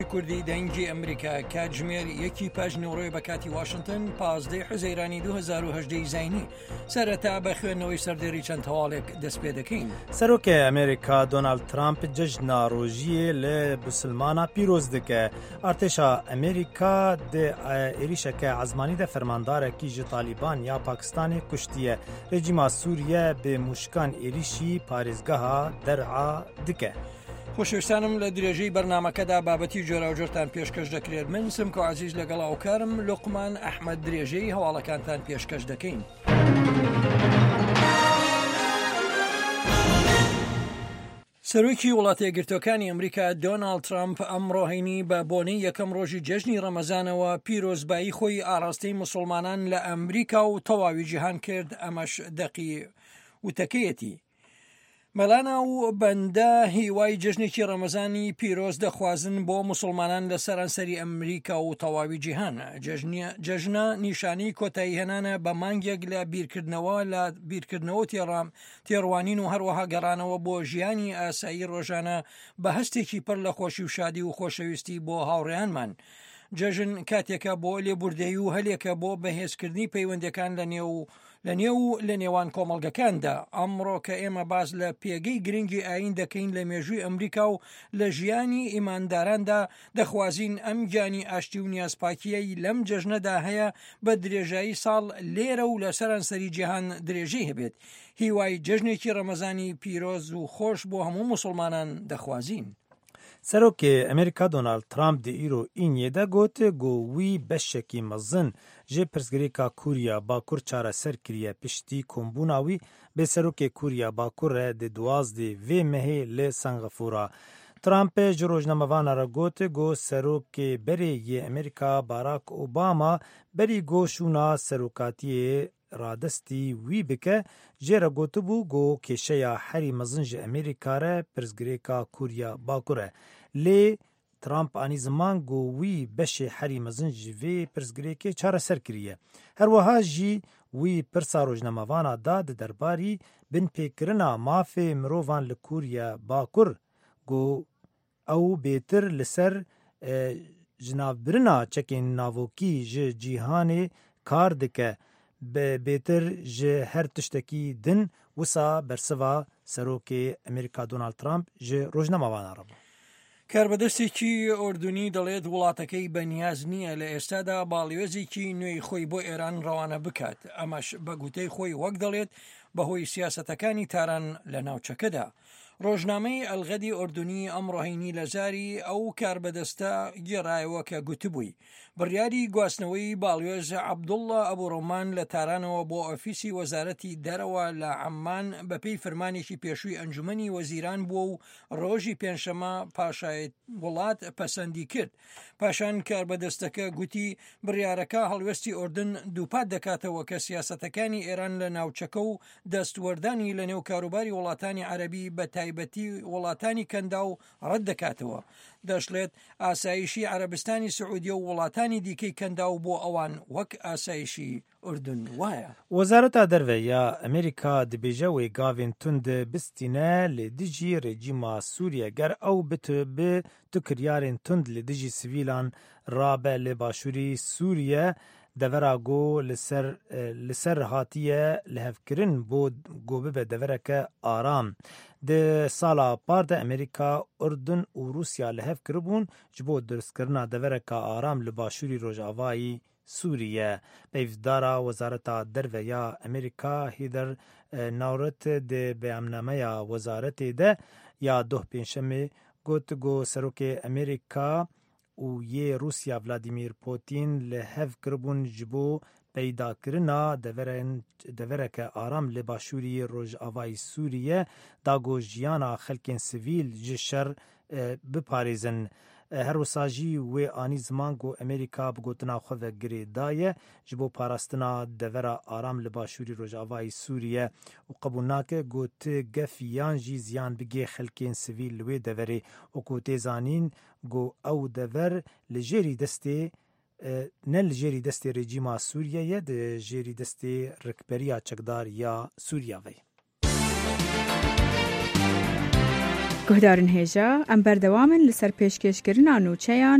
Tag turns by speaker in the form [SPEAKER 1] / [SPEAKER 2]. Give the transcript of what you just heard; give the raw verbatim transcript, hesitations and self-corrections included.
[SPEAKER 1] کوردی دەنگی ئەمریکا کاتژمێر یەکی پاژنەوەڕۆی بە کاتی واشنگتن پازدەی حوزەیرانی دوو هەزار و هەژدە زینی سەرەتا بە خوێندنەوەی سەردێری چەند تەواڵێک دەست پێ دەکەین.
[SPEAKER 2] سەرۆکێ ئەمریکا دۆنالد ترامپ جەژنا ڕۆژیە لە بوسلمانە پیرۆز دکە. ئارتێشا ئەمریکا دێ عێریشەکە عەزمانی دە فەرماندارێکی ji تالیبان یا پاکستانê کوشتیە. رێجیما سووریە بێ موشکان عێریشی پارێزگەها دەرعا دکە.
[SPEAKER 1] خۆشەویستانم لە درێژەی بەرنامەکەدا بابەتی جۆراوجۆرتان پێشکەش دەکرێت. من سمکە عەزیز لەگەڵ هاوکارم لوقمان ئەحمەد درێژەی هەواڵەکانتان پێشکەش دەکەین. سەرۆکی وڵاتە یەکگرتووەکانی ئەمریکا دۆنالد ترامپ ئەمڕۆ هەینی بە بۆنەی یەکەم ڕۆژی جەژنی ڕەمەزانەوە پیرۆزبایی خۆی ئاڕاستەی موسڵمانان لە ئەمریکا و تەواوی جیهان کرد. ئەمەش دەقی وتەکەیەتی. مەلانا و بەندە هیوای جژنێکی ڕەمەزانی پیرۆز دەخوازن بۆ موسڵمانان لە سەرانسەری ئەمریکا و تەواوی جیهان. جەژنە نیشانەی کۆتایی هێنانە بە مانگێک لە بیرکردنەوە لە بیرکردنەوە تێڕام تێڕوانین و هەروەها گەڕانەوە بۆ ژیانی ئاسایی ڕۆژانە بە هەستێکی پڕ لە خۆشی و شادی و خۆشەویستی بۆ هاوڕێیانمان. جەژن کاتێکە بۆ لێبوردەیی و هەلێکە بۆ بەهێزکردنی پەیوەندەکان لە نێو لە نێو لە نێوان کۆمەڵگەکاندا. ئەمڕۆ کە ئێمە باز لە پێگەی گرنگی ئاین دەکەین لە مێژووی ئەمریکا و لە ژیانی ئیمانداراندا دەخوازین ئەم گیانی ئاشتی و نیازپاکیەی لەم جەژنەدا هەیە بە درێژایی ساڵ لێرە و لە سەرانسەری جیهان درێژەی هەبێت. هیوای جەژنێکی ڕەمەزانی پیرۆز و خۆش بۆ هەموو موسڵمانان دەخوازین.
[SPEAKER 2] سەرۆکێ ئەمریکا دۆنالد ترامپ دی ئیرۆ ئینیێدا گوتە گۆوی بەشێکی مەزن ژێ پرسگرێکا کووریا باکوور چارەسەر کریە پشتی کۆمبووناوی بێ سەرۆکێ کووریا باکوورە دی دوازدێ vê mehê lê Singapûra. Trumpê ji rojnamevana re gote got serokê berê yê Amerîka Barack Obama berî goşûna serokatiyê radestî wî bike jê re gotibû got kêşeya herî mezin ji Amerîka re pirsgirêka Koorya Bakur e. Lê Trump anî ziman got wî beşê herî mezin ji vê pirsgirêkê çareser kiriye. Her wiha jî wî pirsa rojnamevana da di derbarî binpêkirina mafê mirovan li Koorya Bakur got ew bêtir li ser jinavbirina çekên navokî ji cîhanê kar dike. bêtir ji her tiştekî din wisa bersiva serokê Amerîka Donald Trump ji rojnamevana re bû.
[SPEAKER 1] کاربەدەستێکی ئۆردونی دەڵێت وڵاتەکەی بەنیاز نییە لە ئێستادا باڵیۆزێکی نوێی خۆی بۆ ئێران ڕەوانە بکات. ئەمەش بە گوتەی خۆی وەک دەڵێت بەهۆی سیاسەتەکانی تاران لە ناوچەکەدا. ڕۆژنامەی ئەلغەدی ئۆردونی ئەمڕۆهینی لە زاری ئەو کاربەدەستە گێڕایەوە کە گوتبووی بڕیاری گواستنەوەی باڵیۆز عەبدوڵڵا ئەبوڕۆمان لە تارانەوە بۆ ئۆفیسی وەزارەتی دەرەوە لە عەمان بەپێی فەرمانێکی پێشووی ئەنجومەنی وەزیران بووە و ڕۆژی پێنجشەمە پاشای وڵات پەسەندی کرد. پاشان کاربەدەستەکە گوتی بڕیارەکە هەڵوێستی ئۆردن دووپات دەکاتەوە کە سیاسەتەکانی ئێران لە ناوچەکە و دەستوەردانی لە نێو کاروباری وڵاتانی عەرەبی بە تایبەتی وڵاتانی کەندا و ڕەت دەکاتەوە. دەشڵێت ئاسایشی عەرەبستانی سعودیە و وڵاتانی دیکەی کەندا و بۆ ئەوان وەک ئاسایشی ئوردن وایە.
[SPEAKER 2] وەزارەتا دەرڤە یا ئەمریکا دەبێژە وێ گاوێن تund bistîne lê dijî rejîma Sûriye ger ew bitibe tu kiryarên tund li dijî sivîlan rabe lê başûrî Sûriye devera got li ser li ser hatiye lihevkirin bo got bibe devereke aram. Di sala par de Amerîka, Urdun û Rûsya lihev kiribûn ji bo durustkirina devereka aram li başûrî Rojavayî Sûriye. Peyvdara Wezareta Derve ya Amerîka Heather Nauert di bêyamnameya wezaretê de ya doh pênşemê got got serokê Amerîka û yê Rûsya Vladimir Putin li hev kiribûn ji bo peydakirina devereke aram li başûrî Rojavayî Sûriye da got jiyana xelkên sivîl ji şer biparêzin. Her wisa jî wê anî ziman got Amerîka bi gotina xwe ve girê daye ji bo parastina devera aram li başûrî Rojavayî Sûriye û qebûl nake got gefiyan jî ziyan bigê xelkên sivîl li wê deverê û ku tê zanîn got ew dever li jêrî destê ne li jêrî destê rejîma Sûriyeyê di jêrî destê rikberiya çekdar ya Sûriya ve.
[SPEAKER 3] گهدارن هێژە ئەم بەردەوامن لەسەر پێشکەشکردنا نووچەیان